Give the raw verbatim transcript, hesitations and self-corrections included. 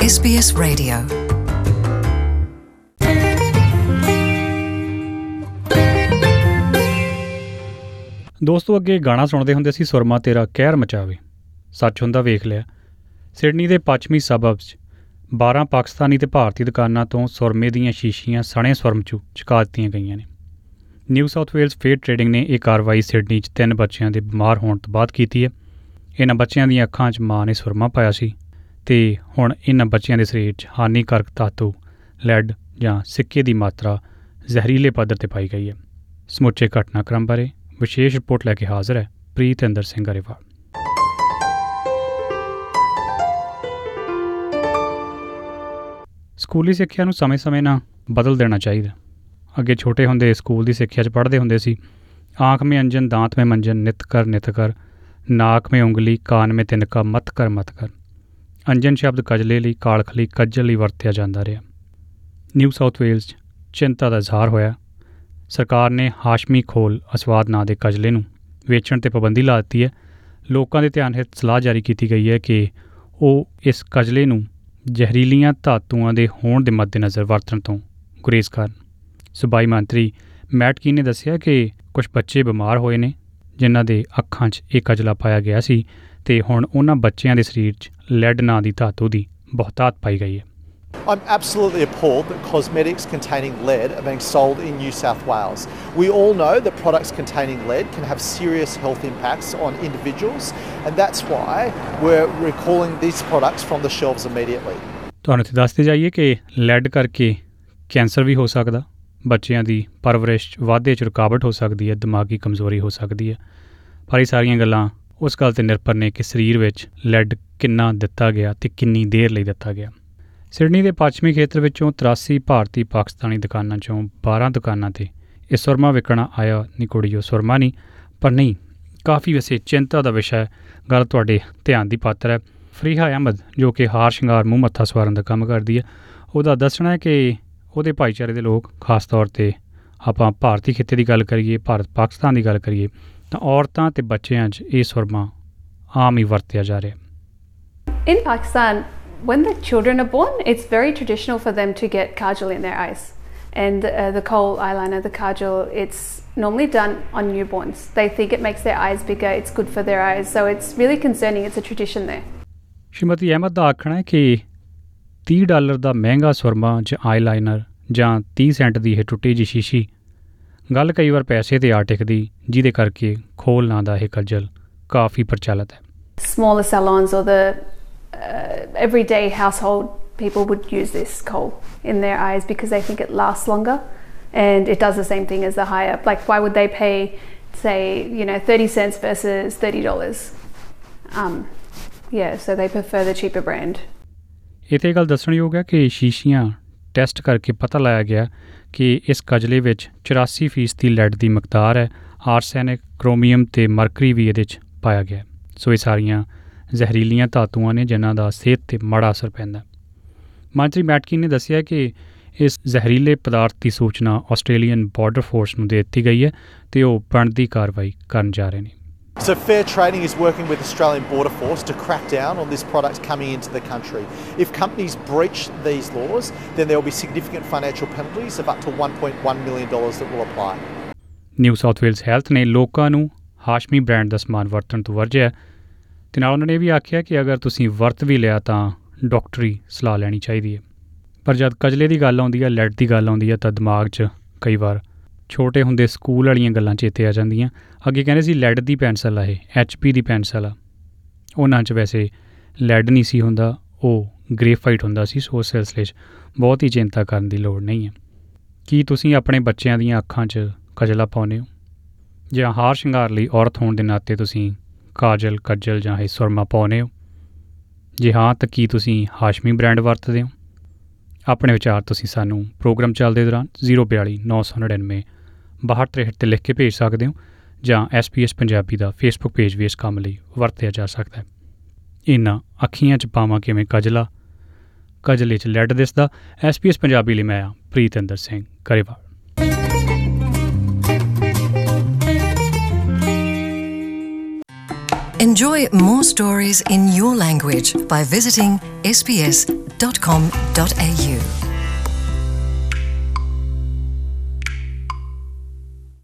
S B S Radio. ਦੋਸਤੋ, ਅੱਗੇ ਗਾਣਾ ਸੁਣਦੇ ਹੁੰਦੇ ਸੀ, ਸੁਰਮਾ ਤੇਰਾ ਕਹਿਰ ਮਚਾਵੇ, ਸੱਚ ਹੁੰਦਾ ਵੇਖ ਲਿਆ। ਸਿਡਨੀ ਦੇ ਪੱਛਮੀ ਸਬਬਸ 'ਚ ਬਾਰਾਂ ਪਾਕਿਸਤਾਨੀ ਤੇ ਭਾਰਤੀ ਦੁਕਾਨਾਂ ਤੋਂ ਸੁਰਮੇ ਦੀਆਂ ਸ਼ੀਸ਼ੀਆਂ ਸਣੇ ਸੁਰਮ 'ਚੋਂ ਚੁਕਾ ਦਿੱਤੀਆਂ ਗਈਆਂ ਨੇ। New South Wales Fair Trading ਨੇ ਇਹ ਕਾਰਵਾਈ ਸਿਡਨੀ 'ਚ ਤਿੰਨ ਬੱਚਿਆਂ ਦੇ ਬਿਮਾਰ ਹੋਣ ਤੋਂ ਬਾਅਦ ਕੀਤੀ ਹੈ। ਇਹਨਾਂ ਬੱਚਿਆਂ ਦੀਆਂ ਅੱਖਾਂ 'ਚ ਮਾਂ ਨੇ ਸੁਰਮਾ ਪਾਇਆ ਸੀ ਅਤੇ ਹੁਣ ਇਹਨਾਂ ਬੱਚਿਆਂ ਦੇ ਸਰੀਰ 'ਚ ਹਾਨੀਕਾਰਕ ਧਾਤੂ ਲੈਡ ਜਾਂ ਸਿੱਕੇ ਦੀ ਮਾਤਰਾ ਜ਼ਹਿਰੀਲੇ ਪੱਧਰ 'ਤੇ ਪਾਈ ਗਈ ਹੈ। ਸਮੁੱਚੇ ਘਟਨਾਕ੍ਰਮ ਬਾਰੇ ਵਿਸ਼ੇਸ਼ ਰਿਪੋਰਟ ਲੈ ਕੇ ਹਾਜ਼ਰ ਹੈ ਪ੍ਰੀਤਿੰਦਰ ਸਿੰਘ ਗਰੇਵਾਲ। ਸਕੂਲੀ ਸਿੱਖਿਆ ਨੂੰ ਸਮੇਂ-ਸਮੇਂ ਨਾਲ ਬਦਲ ਦੇਣਾ ਚਾਹੀਦਾ। ਅੱਗੇ ਛੋਟੇ ਹੁੰਦੇ ਸਕੂਲ ਦੀ ਸਿੱਖਿਆ 'ਚ ਪੜ੍ਹਦੇ ਹੁੰਦੇ ਸੀ, ਆਂਖ ਮੇਂ ਅੰਜਨ ਦਾਂਤ ਮੇਂ ਮੰਜਨ, ਨਿਤ ਕਰ ਨਿਤ ਕਰ, ਨਾਕ ਮੇਂ ਉਂਗਲੀ ਕਾਨ ਮੇਂ ਤਿਨਕਾ, ਮਤ ਕਰ ਮਤ ਕਰ। ਅੰਜਨ ਸ਼ਬਦ ਕਜਲੇ ਲਈ, ਕਾਲਖ ਲਈ, ਕੱਜਲ ਲਈ ਵਰਤਿਆ ਜਾਂਦਾ ਰਿਹਾ। ਨਿਊ ਸਾਊਥ ਵੇਲਜ਼ 'ਚ ਚਿੰਤਾ ਦਾ ਇਜ਼ਹਾਰ ਹੋਇਆ। ਸਰਕਾਰ ਨੇ ਹਾਸ਼ਮੀ ਖੋਲ ਅਸਵਾਦ ਨਾਂ ਦੇ ਕਜਲੇ ਨੂੰ ਵੇਚਣ 'ਤੇ ਪਾਬੰਦੀ ਲਾ ਦਿੱਤੀ ਹੈ। ਲੋਕਾਂ ਦੇ ਧਿਆਨ ਹਿੱਤ ਸਲਾਹ ਜਾਰੀ ਕੀਤੀ ਗਈ ਹੈ ਕਿ ਉਹ ਇਸ ਕਜਲੇ ਨੂੰ ਜ਼ਹਿਰੀਲੀਆਂ ਧਾਤੂਆਂ ਦੇ ਹੋਣ ਦੇ ਮੱਦੇਨਜ਼ਰ ਵਰਤਣ ਤੋਂ ਗੁਰੇਜ਼ ਕਰਨ। ਸੂਬਾਈ ਮੰਤਰੀ ਮੈਟ ਕੀਨ ਨੇ ਦੱਸਿਆ ਕਿ ਕੁਝ ਬੱਚੇ ਬਿਮਾਰ ਹੋਏ ਨੇ ਜਿਨ੍ਹਾਂ ਦੇ ਅੱਖਾਂ 'ਚ ਇਹ ਕਜਲਾ ਪਾਇਆ ਗਿਆ ਸੀ ਅਤੇ ਹੁਣ ਉਹਨਾਂ ਬੱਚਿਆਂ ਦੇ ਸਰੀਰ 'ਚ ਲੈਡ ਨਾਂ ਦੀ ਧਾਤੂ ਦੀ ਬਹੁਤਾਤ ਪਾਈ ਗਈ ਹੈ। I'm absolutely appalled that cosmetics containing lead are being sold in New South Wales. We all know that products containing lead can have serious health impacts on individuals, and that's why we're recalling these products from the shelves immediately. ਤੁਹਾਨੂੰ ਇੱਥੇ ਦੱਸਦੇ ਜਾਈਏ ਕਿ lead ਕਰਕੇ cancer ਵੀ ਹੋ ਸਕਦਾ, ਬੱਚਿਆਂ ਦੀ ਪਰਵਰਿਸ਼ ਵਾਧੇ 'ਚ ਰੁਕਾਵਟ ਹੋ ਸਕਦੀ ਹੈ, ਦਿਮਾਗੀ ਕਮਜ਼ੋਰੀ ਹੋ ਸਕਦੀ ਹੈ। ਪਰ ਇਹ ਸਾਰੀਆਂ ਗੱਲਾਂ ਉਸ ਗੱਲ 'ਤੇ ਨਿਰਭਰ ਨੇ ਕਿ ਸਰੀਰ ਵਿੱਚ ਲੈਡ ਕਿੰਨਾ ਦਿੱਤਾ ਗਿਆ ਅਤੇ ਕਿੰਨੀ ਦੇਰ ਲਈ ਦਿੱਤਾ ਗਿਆ। ਸਿਡਨੀ ਦੇ ਪੱਛਮੀ ਖੇਤਰ ਵਿੱਚੋਂ ਤਰਾਸੀ ਭਾਰਤੀ ਪਾਕਿਸਤਾਨੀ ਦੁਕਾਨਾਂ 'ਚੋਂ ਬਾਰਾਂ ਦੁਕਾਨਾਂ 'ਤੇ ਇਹ ਸੁਰਮਾ ਵਿਕਣਾ ਆਇਆ। ਨਹੀਂ ਕੁੜੀਓ, ਸੁਰਮਾ ਨਹੀਂ, ਪਰ ਨਹੀਂ, ਕਾਫੀ ਵੈਸੇ ਚਿੰਤਾ ਦਾ ਵਿਸ਼ਾ ਹੈ। ਗੱਲ ਤੁਹਾਡੇ ਧਿਆਨ ਦੀ ਪਾਤਰ ਹੈ। ਫਰੀਹਾ ਅਹਿਮਦ, ਜੋ ਕਿ ਹਾਰ ਸ਼ਿੰਗਾਰ ਮੂੰਹ ਮੱਥਾ ਸਵਾਰਨ ਦਾ ਕੰਮ ਕਰਦੀ ਹੈ, ਉਹਦਾ ਦੱਸਣਾ ਹੈ ਕਿ ਉਹਦੇ ਭਾਈਚਾਰੇ ਦੇ ਲੋਕ, ਖਾਸ ਤੌਰ 'ਤੇ ਆਪਾਂ ਭਾਰਤੀ ਖਿੱਤੇ ਦੀ ਗੱਲ ਕਰੀਏ, ਭਾਰਤ ਪਾਕਿਸਤਾਨ ਦੀ ਗੱਲ ਕਰੀਏ, ਤਾਂ ਔਰਤਾਂ ਅਤੇ ਬੱਚਿਆਂ 'ਚ ਇਹ ਸੁਰਮਾ ਆਮ ਹੀ ਵਰਤਿਆ ਜਾ ਰਿਹਾ। In Pakistan, when the children are born, it's very traditional for them to get kajal in their eyes. And uh, the kohl eyeliner, the kajal, it's normally done on newborns. They think it makes their eyes bigger, it's good for their eyes. So it's really concerning. It's a tradition there. Shrimati Ahmad ਦਾ ਆਖਣਾ ਹੈ ਕਿ ਤੀਹ dollar ਦਾ ਮਹਿੰਗਾ ਸੁਰਮਾ ਜਾਂ eyeliner ਜਾਂ ਤੀਹ Saint ਦੀ ਇਹ ਟੁੱਟੀ ਜਿਹੀ ਸ਼ੀਸ਼ੀ, ਗੱਲ ਕਈ ਵਾਰ ਪੈਸੇ 'ਤੇ ਆ ਟਿਕਦੀ, ਜਿਹਦੇ ਕਰਕੇ ਖੋਲ ਨਾਂ ਦਾ ਇਹ ਕੱਜਲ ਕਾਫੀ ਪ੍ਰਚਲਿਤ ਹੈ। Smaller salons or the uh, everyday household people would use this kohl in their eyes because they think it lasts longer and it does the same thing as the higher. Like, why would they pay, say, you know, thirty cents versus thirty dollars? Um, yeah, so they prefer the cheaper brand. ਇੱਥੇ ਗੱਲ ਦੱਸਣਯੋਗ ਹੈ ਕਿ ਸ਼ੀਸ਼ੀਆਂ test ਕਰਕੇ ਪਤਾ ਲਾਇਆ ਗਿਆ ਕਿ ਇਸ ਕਜਲੇ ਵਿੱਚ ਚੁਰਾਸੀ ਫੀਸਦੀ ਲੈਡ ਦੀ ਮਕਦਾਰ ਹੈ। ਆਰਸੈਨਿਕ, ਕ੍ਰੋਮੀਅਮ ਅਤੇ ਮਰਕਰੀ ਵੀ ਇਹਦੇ 'ਚ ਪਾਇਆ ਗਿਆ। ਸੋ ਇਹ ਸਾਰੀਆਂ ਜ਼ਹਿਰੀਲੀਆਂ ਧਾਤੂਆਂ ਨੇ ਜਿਨ੍ਹਾਂ ਦਾ ਸਿਹਤ 'ਤੇ ਮਾੜਾ ਅਸਰ ਪੈਂਦਾ। ਮੰਤਰੀ ਮੈਟ ਕੀਨ ਨੇ ਦੱਸਿਆ ਕਿ ਇਸ ਜ਼ਹਿਰੀਲੇ ਪਦਾਰਥ ਦੀ ਸੂਚਨਾ ਆਸਟ੍ਰੇਲੀਅਨ ਬਾਰਡਰ ਫੋਰਸ ਨੂੰ ਦੇ ਦਿੱਤੀ ਗਈ ਹੈ ਅਤੇ ਉਹ ਬਣਦੀ ਕਾਰਵਾਈ ਕਰਨ ਜਾ ਰਹੇ ਨੇ। So Fair Trading is working with Australian Border Force to crack down on this product coming into the country. If companies breach these laws, then there will be significant financial penalties of up to one point one million dollars that will apply. New South Wales Health ਨੇ ਲੋਕਾਂ ਨੂੰ Hashmi brand ਦਾ ਸਮਾਨ ਵਰਤਣ ਤੋਂ ਵਰਜਿਆ ਅਤੇ ਨਾਲ ਉਹਨਾਂ ਨੇ ਇਹ ਵੀ ਆਖਿਆ ਕਿ ਅਗਰ ਤੁਸੀਂ ਵਰਤ ਵੀ ਲਿਆ ਤਾਂ ਡਾਕਟਰੀ ਸਲਾਹ ਲੈਣੀ ਚਾਹੀਦੀ ਹੈ। ਪਰ ਜਦ ਕਜਲੇ ਦੀ ਗੱਲ ਆਉਂਦੀ ਹੈ, ਲੈਡ ਦੀ ਗੱਲ ਆਉਂਦੀ ਹੈ, ਤਾਂ ਦਿਮਾਗ 'ਚ ਕਈ ਵਾਰ ਛੋਟੇ ਹੁੰਦੇ ਸਕੂਲ ਵਾਲੀਆਂ ਗੱਲਾਂ ਚੇਤੇ ਆ ਜਾਂਦੀਆਂ। ਅੱਗੇ ਕਹਿੰਦੇ ਸੀ ਲੈਡ ਦੀ ਪੈਨਸਲ ਆ, ਇਹ ਐਚ ਪੀ ਦੀ ਪੈਨਸਲ ਆ। ਉਹਨਾਂ 'ਚ ਵੈਸੇ ਲੈਡ ਨਹੀਂ ਸੀ ਹੁੰਦਾ, ਉਹ ਗ੍ਰੇਫਾਈਟ ਹੁੰਦਾ ਸੀ। ਸੋ ਉਸ ਸਿਲਸਿਲੇ 'ਚ ਬਹੁਤ ਹੀ ਚਿੰਤਾ ਕਰਨ ਦੀ ਲੋੜ ਨਹੀਂ ਹੈ। ਕੀ ਤੁਸੀਂ ਆਪਣੇ ਬੱਚਿਆਂ ਦੀਆਂ ਅੱਖਾਂ 'ਚ ਕਜਲਾ ਪਾਉਂਦੇ ਹੋ? ਜਾਂ ਹਾਰ ਸ਼ਿੰਗਾਰ ਲਈ ਔਰਤ ਹੋਣ ਦੇ ਨਾਤੇ ਤੁਸੀਂ ਕਾਜਲ, ਕੱਜਲ ਜਾਂ ਇਹ ਸੁਰਮਾ ਪਾਉਂਦੇ ਹੋ? ਜੇ ਹਾਂ, ਤਾਂ ਕੀ ਤੁਸੀਂ ਹਾਸ਼ਮੀ ਬ੍ਰਾਂਡ ਵਰਤਦੇ ਹੋ? ਆਪਣੇ ਵਿਚਾਰ ਤੁਸੀਂ ਸਾਨੂੰ ਪ੍ਰੋਗਰਾਮ ਚੱਲਦੇ ਦੌਰਾਨ ਜ਼ੀਰੋ ਬਿਆਲੀ ਨੌ ਸੌ ਨੜਿਨਵੇਂ ਬਾਹਠ ਤ੍ਰੇਹਠ 'ਤੇ ਲਿਖ ਕੇ ਭੇਜ ਸਕਦੇ ਹੋ ਜਾਂ ਐਸ ਪੀ ਐਸ ਪੰਜਾਬੀ ਦਾ ਫੇਸਬੁੱਕ ਪੇਜ ਵੀ ਇਸ ਕੰਮ ਲਈ ਵਰਤਿਆ ਜਾ ਸਕਦਾ ਹੈ। ਇਹਨਾਂ ਅੱਖੀਆਂ 'ਚ ਪਾਵਾਂ ਕਿਵੇਂ ਕਜਲਾ, ਕਜਲੇ 'ਚ ਲੈਡ ਦਿਸਦਾ। ਐਸ ਪੀ ਐਸ ਪੰਜਾਬੀ ਲਈ ਮੈਂ ਹਾਂ Pritinder Singh Grewal. Enjoy more stories in your language by visiting s b s dot com dot a u.